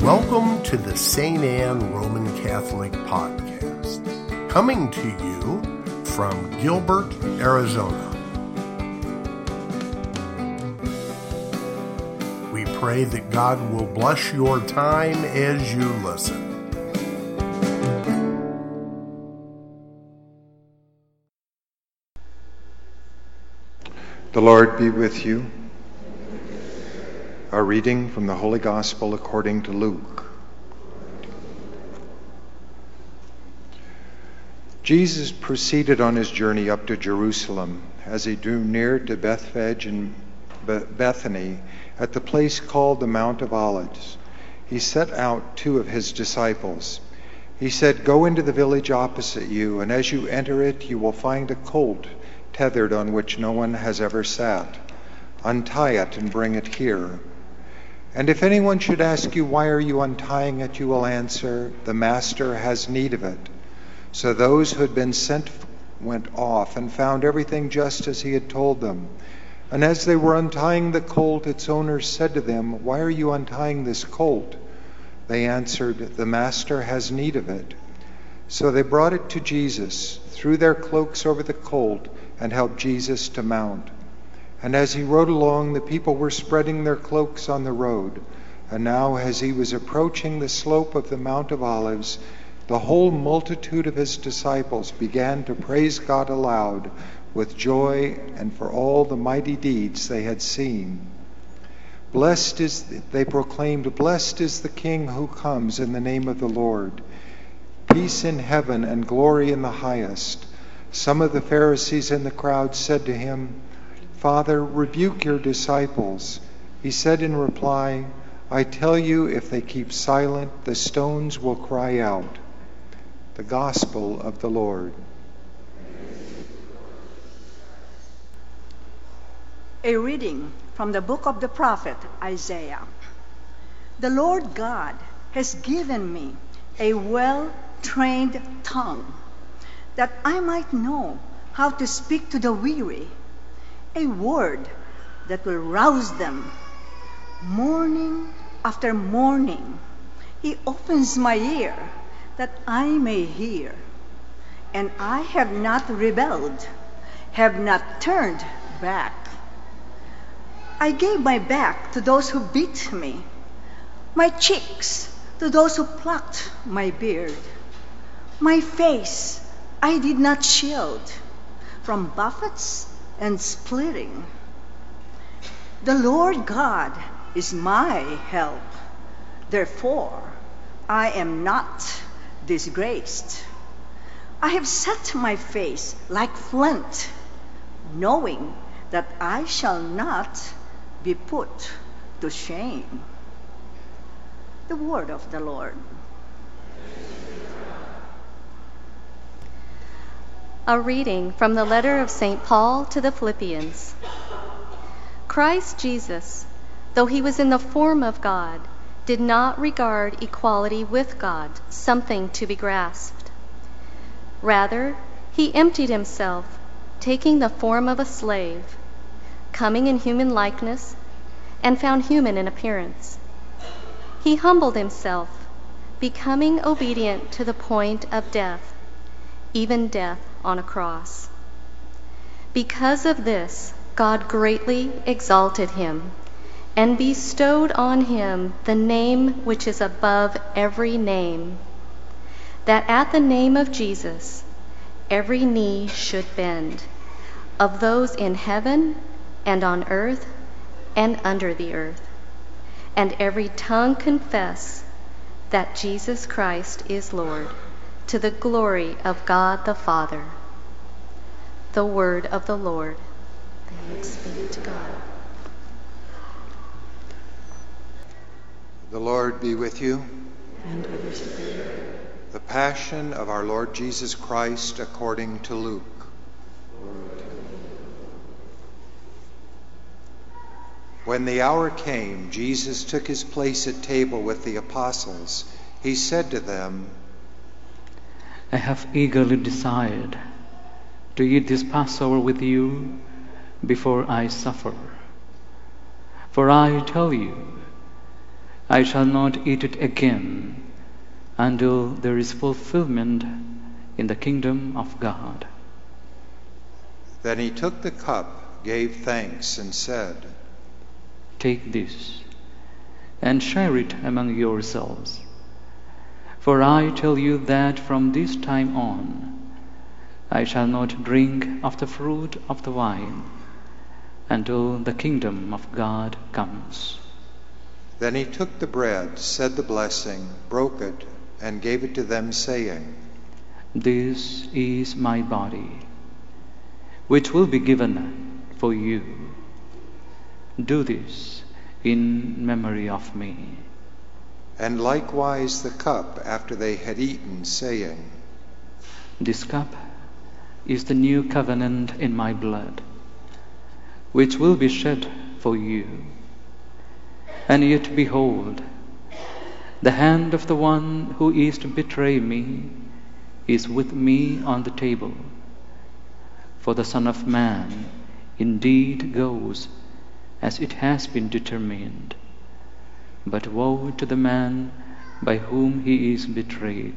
Welcome to the St. Anne Roman Catholic Podcast, coming to you from Gilbert, Arizona. We pray that God will bless your time as you listen. The Lord be with you. A reading from the Holy Gospel according to Luke. Jesus proceeded on his journey up to Jerusalem. As he drew near to Bethphage and Bethany, at the place called the Mount of Olives, he sent out 2 of his disciples. He said, "Go into the village opposite you, and as you enter it, you will find a colt tethered on which no one has ever sat. Untie it and bring it here. And if anyone should ask you, 'Why are you untying it?' you will answer, 'The master has need of it.'" So those who had been sent went off and found everything just as he had told them. And as they were untying the colt, its owners said to them, "Why are you untying this colt?" They answered, "The master has need of it." So they brought it to Jesus, threw their cloaks over the colt, and helped Jesus to mount. And as he rode along, the people were spreading their cloaks on the road. And now, as he was approaching the slope of the Mount of Olives, the whole multitude of his disciples began to praise God aloud with joy and for all the mighty deeds they had seen. They proclaimed, "Blessed is the King who comes in the name of the Lord. Peace in heaven and glory in the highest." Some of the Pharisees in the crowd said to him, "Father, rebuke your disciples." He said in reply, "I tell you, if they keep silent, the stones will cry out." The Gospel of the Lord. A reading from the book of the prophet Isaiah. The Lord God has given me a well-trained tongue, that I might know how to speak to the weary, a word that will rouse them. Morning after morning, he opens my ear that I may hear. And I have not rebelled, have not turned back. I gave my back to those who beat me, my cheeks to those who plucked my beard. My face I did not shield from buffets and splitting. The Lord God is my help. Therefore, I am not disgraced. I have set my face like flint, knowing that I shall not be put to shame. The word of the Lord. A reading from the letter of St. Paul to the Philippians. Christ Jesus, though he was in the form of God, did not regard equality with God something to be grasped. Rather, he emptied himself, taking the form of a slave, coming in human likeness, and found human in appearance. He humbled himself, becoming obedient to the point of death, even death on a cross. Because of this, God greatly exalted him and bestowed on him the name which is above every name, that at the name of Jesus every knee should bend, of those in heaven and on earth and under the earth, and every tongue confess that Jesus Christ is Lord, to the glory of God the Father. The word of the Lord. Thanks be to God. The Lord be with you. And with your spirit. The Passion of our Lord Jesus Christ according to Luke. When the hour came, Jesus took his place at table with the apostles. He said to them, "I have eagerly desired to eat this Passover with you before I suffer. For I tell you, I shall not eat it again until there is fulfillment in the kingdom of God." Then he took the cup, gave thanks, and said, "Take this and share it among yourselves. For I tell you that from this time on I shall not drink of the fruit of the vine until the kingdom of God comes." Then he took the bread, said the blessing, broke it, and gave it to them, saying, "This is my body, which will be given for you. Do this in memory of me." And likewise the cup after they had eaten, saying, "This cup is the new covenant in my blood, which will be shed for you. And yet behold, the hand of the one who is to betray me is with me on the table. For the Son of Man indeed goes as it has been determined, but woe to the man by whom he is betrayed."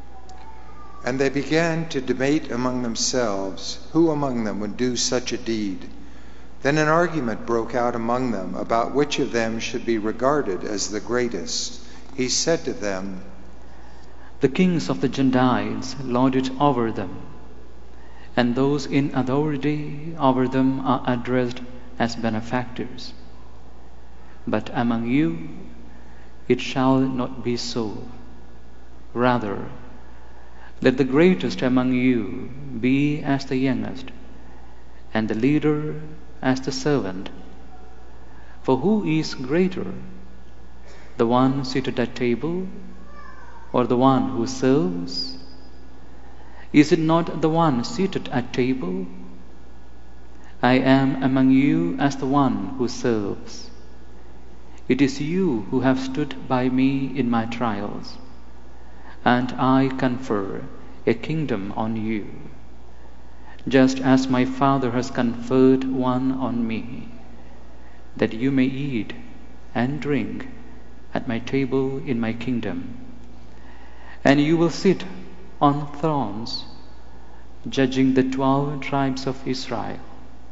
And they began to debate among themselves who among them would do such a deed. Then an argument broke out among them about which of them should be regarded as the greatest. He said to them, "The kings of the Gentiles lord it over them, and those in authority over them are addressed as benefactors. But among you it shall not be so. Rather, let the greatest among you be as the youngest, and the leader as the servant. For who is greater, the one seated at table, or the one who serves? Is it not the one seated at table? I am among you as the one who serves. It is you who have stood by me in my trials, and I confer a kingdom on you, just as my Father has conferred one on me, that you may eat and drink at my table in my kingdom. And you will sit on thrones, judging the 12 tribes of Israel.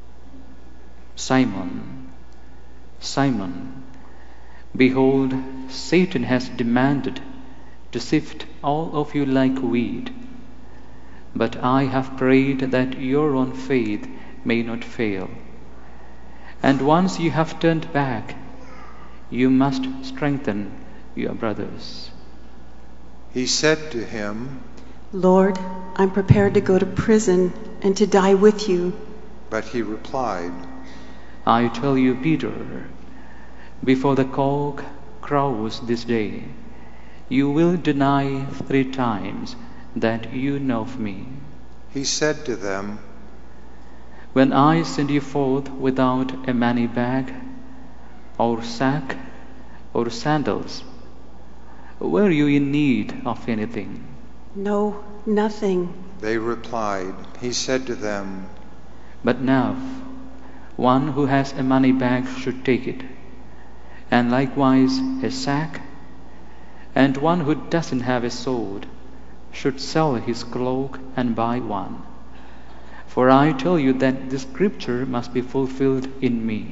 Simon, Simon, behold, Satan has demanded to sift all of you like wheat, but I have prayed that your own faith may not fail. And once you have turned back, you must strengthen your brothers." He said to him, "Lord, I'm prepared to go to prison and to die with you." But he replied, "I tell you, Peter, before the cock crows this day, you will deny 3 times that you know of me." He said to them, "When I send you forth without a money bag, or sack, or sandals, were you in need of anything?" "No, nothing." They replied. He said to them, "But now, one who has a money bag should take it, and likewise a sack, and one who doesn't have a sword should sell his cloak and buy one. For I tell you that the scripture must be fulfilled in me,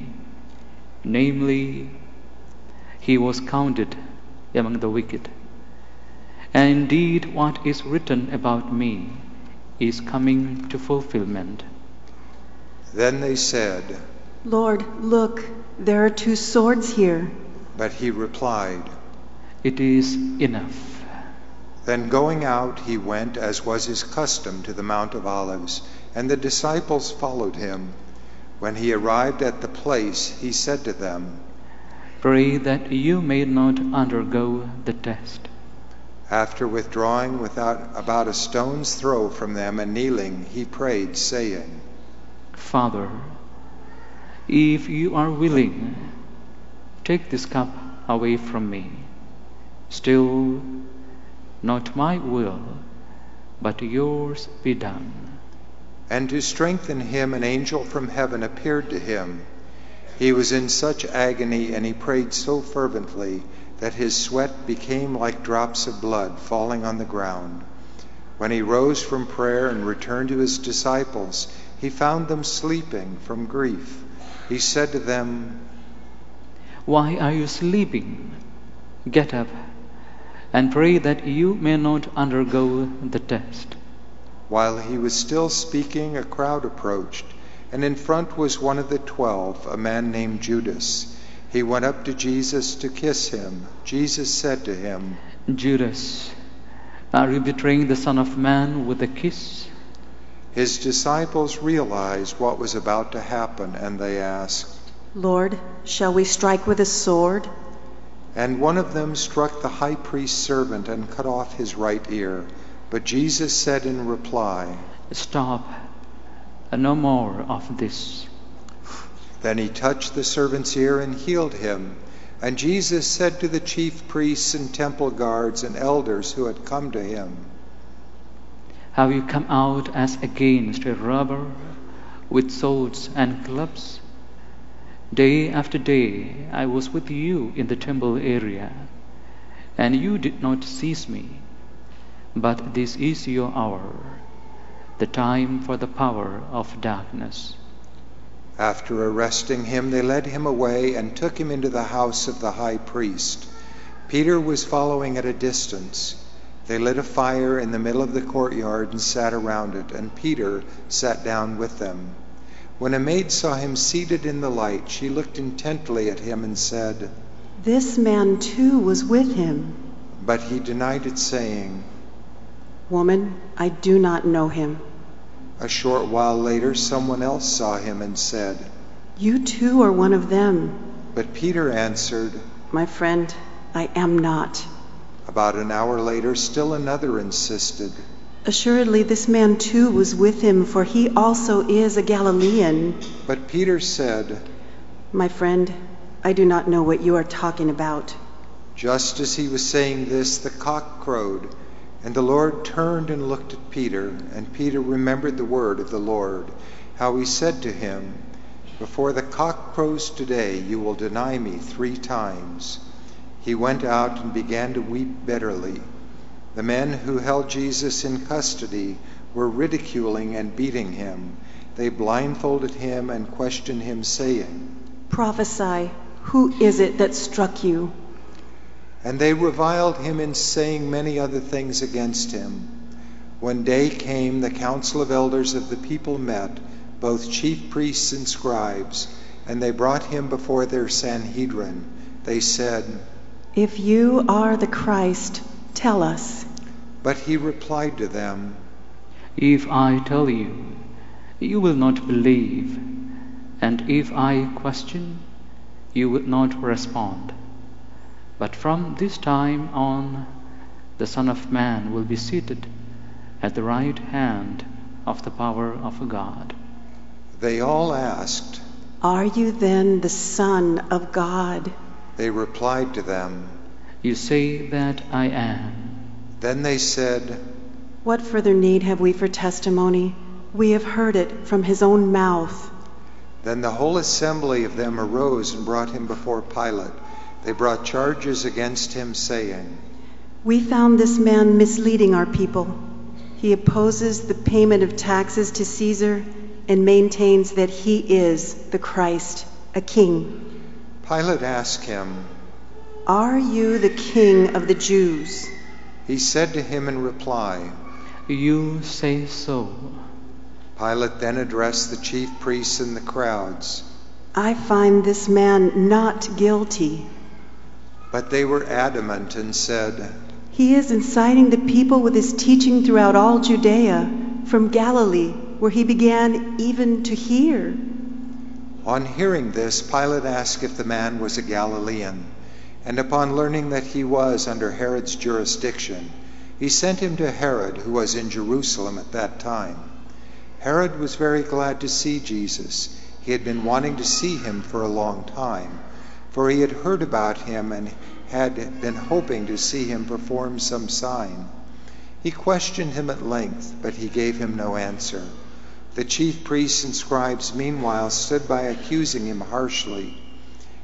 namely, he was counted among the wicked. And indeed what is written about me is coming to fulfillment." Then they said, "Lord, look, there are 2 swords here." But he replied, "It is enough." Then going out, he went, as was his custom, to the Mount of Olives, and the disciples followed him. When he arrived at the place, he said to them, "Pray that you may not undergo the test." After withdrawing about a stone's throw from them and kneeling, he prayed, saying, "Father, if you are willing, take this cup away from me. Still, not my will, but yours be done." And to strengthen him, an angel from heaven appeared to him. He was in such agony, and he prayed so fervently, that his sweat became like drops of blood falling on the ground. When he rose from prayer and returned to his disciples, he found them sleeping from grief. He said to them, "Why are you sleeping? Get up and pray that you may not undergo the test." While he was still speaking, a crowd approached, and in front was one of the 12, a man named Judas. He went up to Jesus to kiss him. Jesus said to him, "Judas, are you betraying the Son of Man with a kiss?" His disciples realized what was about to happen, and they asked, Lord, shall we strike with a sword? And one of them struck the high priest's servant and cut off his right ear. But Jesus said in reply, "Stop, no more of this." Then he touched the servant's ear and healed him. And Jesus said to the chief priests and temple guards and elders who had come to him, "Have you come out as against a robber with swords and clubs? Day after day I was with you in the temple area, and you did not seize me. But this is your hour, the time for the power of darkness." After arresting him, they led him away and took him into the house of the high priest. Peter was following at a distance. They lit a fire in the middle of the courtyard and sat around it, and Peter sat down with them. When a maid saw him seated in the light, she looked intently at him and said, This man too was with him. But he denied it, saying, Woman, I do not know him. A short while later, someone else saw him and said, You too are one of them. But Peter answered, My friend, I am not. About an hour later, still another insisted, Assuredly this man too was with him, for he also is a Galilean. But Peter said, My friend, I do not know what you are talking about. Just as he was saying this, the cock crowed, and the Lord turned and looked at Peter, and Peter remembered the word of the Lord, how he said to him, Before the cock crows today, you will deny me 3 times. He went out and began to weep bitterly. The men who held Jesus in custody were ridiculing and beating him. They blindfolded him and questioned him, saying, Prophesy, who is it that struck you? And they reviled him in saying many other things against him. When day came, the council of elders of the people met, both chief priests and scribes, and they brought him before their Sanhedrin. They said, If you are the Christ, tell us. But he replied to them, If I tell you, you will not believe, and if I question, you will not respond. But from this time on, the Son of Man will be seated at the right hand of the power of God. They all asked, Are you then the Son of God? They replied to them, You say that I am. Then they said, What further need have we for testimony? We have heard it from his own mouth. Then the whole assembly of them arose and brought him before Pilate. They brought charges against him, saying, We found this man misleading our people. He opposes the payment of taxes to Caesar and maintains that he is the Christ, a king. Pilate asked him, Are you the king of the Jews? He said to him in reply, You say so. Pilate then addressed the chief priests and the crowds. I find this man not guilty. But they were adamant and said, He is inciting the people with his teaching throughout all Judea, from Galilee, where he began even to hear. On hearing this, Pilate asked if the man was a Galilean, and upon learning that he was under Herod's jurisdiction, he sent him to Herod, who was in Jerusalem at that time. Herod was very glad to see Jesus. He had been wanting to see him for a long time, for he had heard about him and had been hoping to see him perform some sign. He questioned him at length, but he gave him no answer. The chief priests and scribes meanwhile stood by accusing him harshly.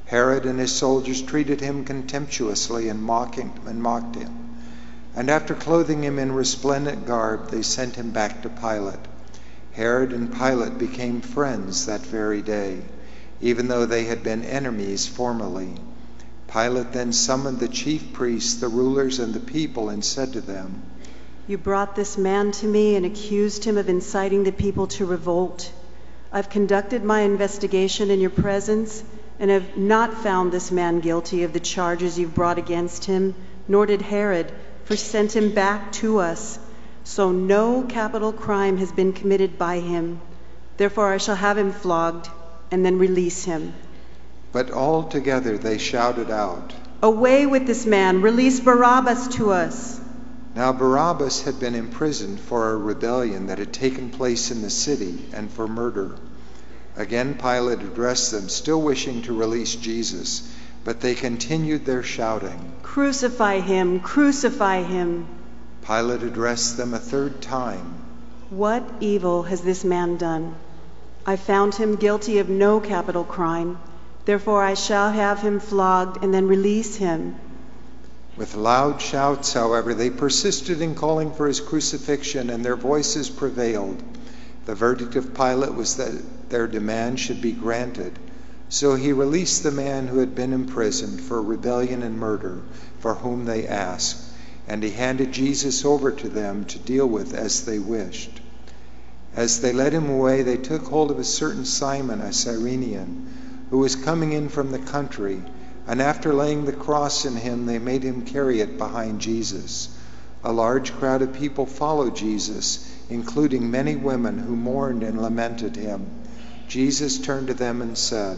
Herod and his soldiers treated him contemptuously and mocked him. And after clothing him in resplendent garb, they sent him back to Pilate. Herod and Pilate became friends that very day, even though they had been enemies formerly. Pilate then summoned the chief priests, the rulers, and the people, and said to them, "You brought this man to me and accused him of inciting the people to revolt. I've conducted my investigation in your presence and have not found this man guilty of the charges you've brought against him, nor did Herod, for sent him back to us. So no capital crime has been committed by him. Therefore I shall have him flogged and then release him." But all together they shouted out, "Away with this man! Release Barabbas to us!" Now Barabbas had been imprisoned for a rebellion that had taken place in the city and for murder. Again Pilate addressed them, still wishing to release Jesus, but they continued their shouting, "Crucify him! Crucify him!" Pilate addressed them a third time. "What evil has this man done? I found him guilty of no capital crime. Therefore I shall have him flogged and then release him." With loud shouts, however, they persisted in calling for his crucifixion, and their voices prevailed. The verdict of Pilate was that their demand should be granted. So he released the man who had been imprisoned for rebellion and murder, for whom they asked, and he handed Jesus over to them to deal with as they wished. As they led him away, they took hold of a certain Simon, a Cyrenian, who was coming in from the country, and after laying the cross in him, they made him carry it behind Jesus. A large crowd of people followed Jesus, including many women who mourned and lamented him. Jesus turned to them and said,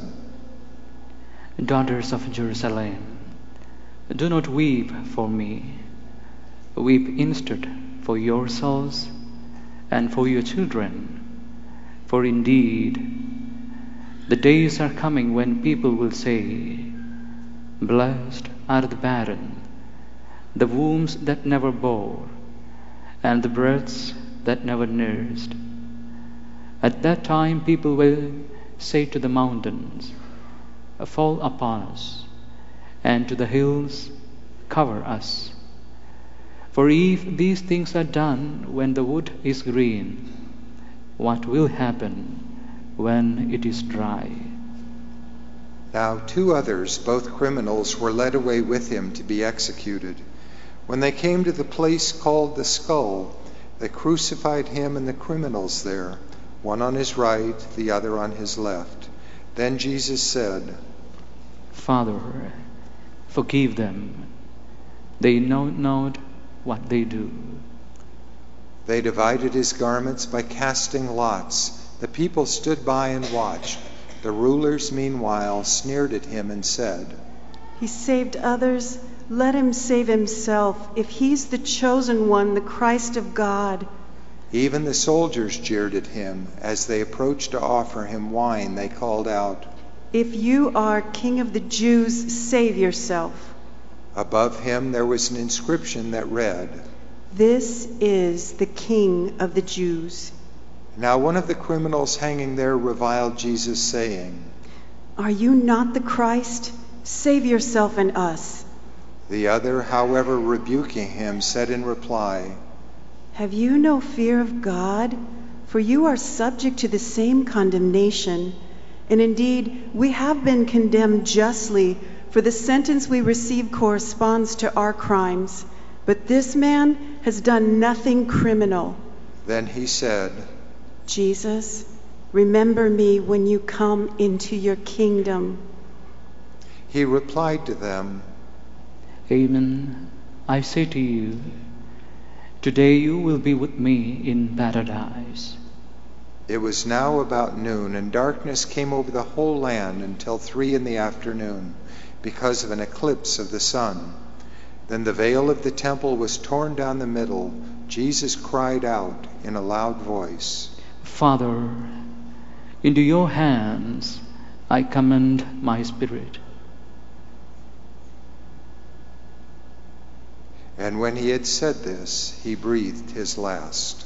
"Daughters of Jerusalem, do not weep for me. Weep instead for yourselves and for your children. For indeed, the days are coming when people will say, 'Blessed are the barren, the wombs that never bore, and the breasts that never nursed.' At that time people will say to the mountains, 'Fall upon us,' and to the hills, 'Cover us.' For if these things are done when the wood is green, what will happen when it is dry?" Now 2 others, both criminals, were led away with him to be executed. When they came to the place called the Skull, they crucified him and the criminals there, one on his right, the other on his left. Then Jesus said, "Father, forgive them. They know not what they do." They divided his garments by casting lots. The people stood by and watched. The rulers, meanwhile, sneered at him and said, "He saved others. Let him save himself, if he's the chosen one, the Christ of God." Even the soldiers jeered at him. As they approached to offer him wine, they called out, "If you are King of the Jews, save yourself." Above him there was an inscription that read, "This is the King of the Jews." Now one of the criminals hanging there reviled Jesus, saying, "Are you not the Christ? Save yourself and us." The other, however, rebuking him, said in reply, "Have you no fear of God? For you are subject to the same condemnation. And indeed, we have been condemned justly, for the sentence we receive corresponds to our crimes. But this man has done nothing criminal." Then he said, "Jesus, remember me when you come into your kingdom." He replied to them, "Amen, I say to you, today you will be with me in paradise." It was now about noon, and darkness came over the whole land until 3 p.m, because of an eclipse of the sun. Then the veil of the temple was torn down the middle. Jesus cried out in a loud voice, "Father, into your hands I commend my spirit." And when he had said this, he breathed his last.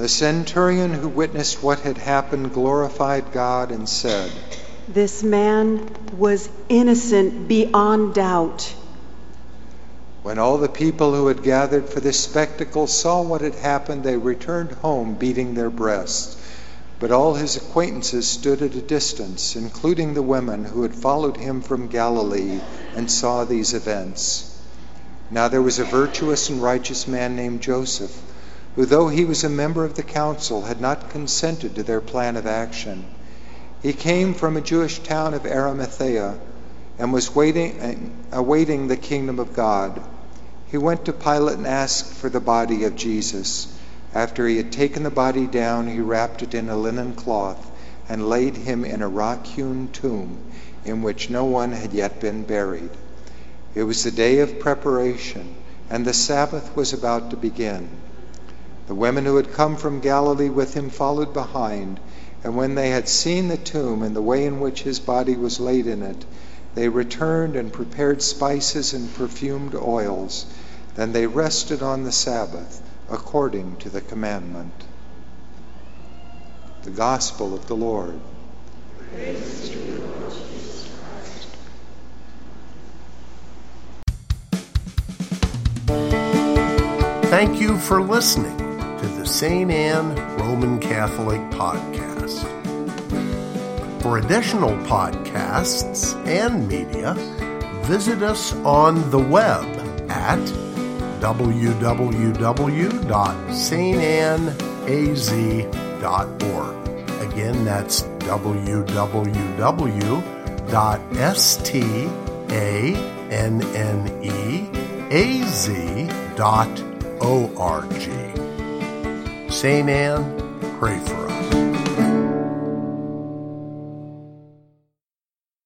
The centurion who witnessed what had happened glorified God and said, "This man was innocent beyond doubt." When all the people who had gathered for this spectacle saw what had happened, they returned home beating their breasts. But all his acquaintances stood at a distance, including the women who had followed him from Galilee and saw these events. Now there was a virtuous and righteous man named Joseph, who, though he was a member of the council, had not consented to their plan of action. He came from a Jewish town of Arimathea and was awaiting the kingdom of God. He went to Pilate and asked for the body of Jesus. After he had taken the body down, he wrapped it in a linen cloth and laid him in a rock-hewn tomb in which no one had yet been buried. It was the day of preparation, and the Sabbath was about to begin. The women who had come from Galilee with him followed behind, and when they had seen the tomb and the way in which his body was laid in it, they returned and prepared spices and perfumed oils. Then they rested on the Sabbath, according to the commandment. The Gospel of the Lord. Praise to you, Lord Jesus Christ. Thank you for listening to the St. Anne Roman Catholic Podcast. For additional podcasts and media, visit us on the web at www.stanaz.org. Again, that's www.stanneaz.org. St. Anne, pray for us.